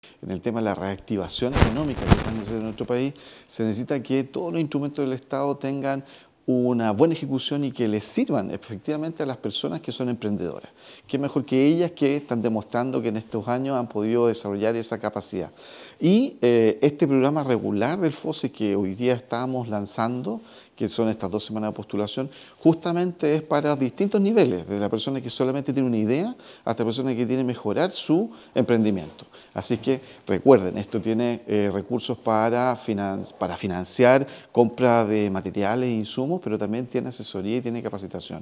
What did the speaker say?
En el tema de la reactivación económica que están haciendo en nuestro país, se necesita que todos los instrumentos del Estado tengan una buena ejecución y que les sirvan efectivamente a las personas que son emprendedoras. Qué mejor que ellas que están demostrando que en estos años han podido desarrollar esa capacidad. Y este programa regular del FOSE que hoy día estamos lanzando, que son estas 2 semanas de postulación, justamente es para distintos niveles, desde la persona que solamente tiene una idea hasta la persona que tiene que mejorar su emprendimiento. Así que recuerden, esto tiene recursos para financiar compra de materiales e insumos, pero también tiene asesoría y tiene capacitación.